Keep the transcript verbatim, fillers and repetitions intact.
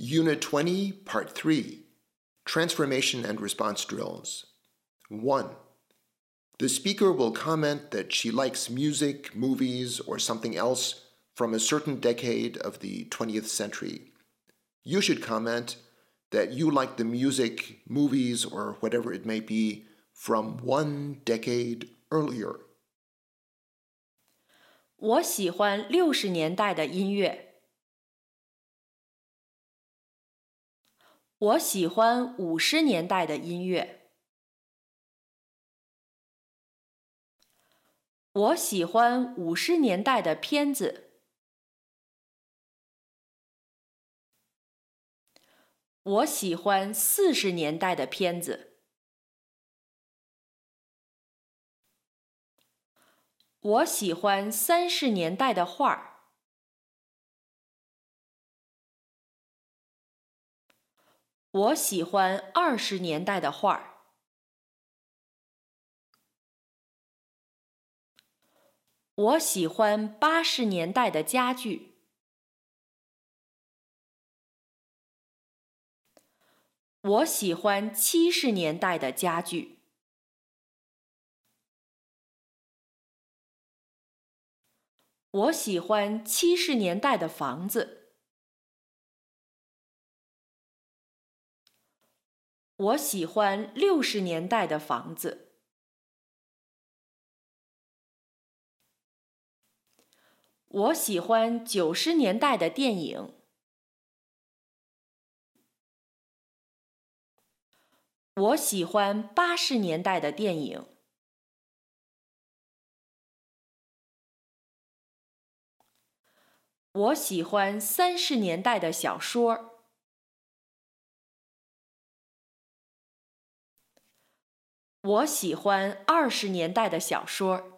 Unit twenty, Part three, Transformation and Response Drills. one. The speaker will comment that she likes music, movies, or something else from a certain decade of the twentieth century. You should comment that you like the music, movies, or whatever it may be from one decade earlier. 我喜欢六十年代的音乐。我喜欢五十年代的音乐。我喜欢五十年代的片子。我喜欢四十年代的片子。我喜欢三十年代的画。我喜欢二十年代的画。我喜欢八十年代的家具。我喜欢七十年代的家具。我喜欢七十年代的房子。我喜欢六十年代的房子。我喜欢九十年代的电影。我喜欢八十年代的电影。我喜欢三十年代的小说。我喜欢二十年代的小说。